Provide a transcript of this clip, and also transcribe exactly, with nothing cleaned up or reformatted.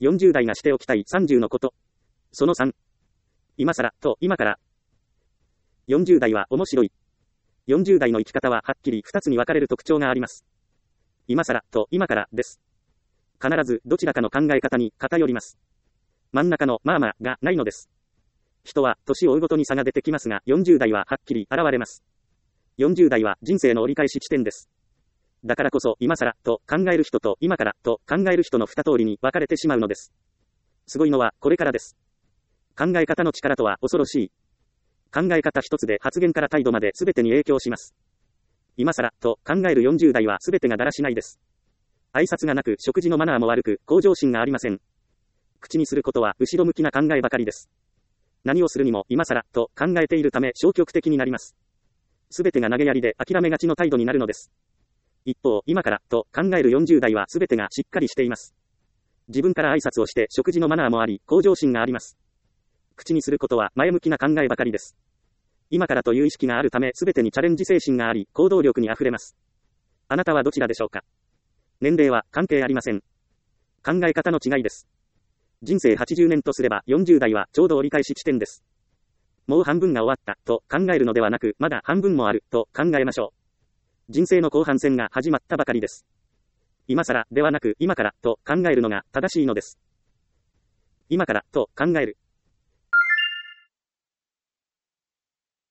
よんじゅう代がしておきたいさんじゅうのこと。そのさん。今更と今から。よんじゅう代は面白い。よんじゅう代の生き方ははっきりふたつに分かれる特徴があります。今更と今からです。必ずどちらかの考え方に偏ります。真ん中のまあまあがないのです。人は年を追うごとに差が出てきますが、よんじゅう代ははっきり現れます。よんじゅう代は人生の折り返し地点です。だからこそ今更と考える人と今からと考える人の二通りに分かれてしまうのです。すごいのはこれからです。考え方の力とは恐ろしい。考え方一つで発言から態度まで全てに影響します。今更と考えるよんじゅう代は全てがだらしないです。挨拶がなく食事のマナーも悪く向上心がありません。口にすることは後ろ向きな考えばかりです。何をするにも今更と考えているため消極的になります。全てが投げやりで諦めがちの態度になるのです。一方、今からと考えるよんじゅう代は全てがしっかりしています。自分から挨拶をして食事のマナーもあり、向上心があります。口にすることは前向きな考えばかりです。今からという意識があるため全てにチャレンジ精神があり、行動力にあふれます。あなたはどちらでしょうか。年齢は関係ありません。考え方の違いです。人生はちじゅうねんとすればよんじゅう代はちょうど折り返し地点です。もう半分が終わったと考えるのではなく、まだ半分もあると考えましょう。人生の後半戦が始まったばかりです。今更ではなく今からと考えるのが正しいのです。今からと考える。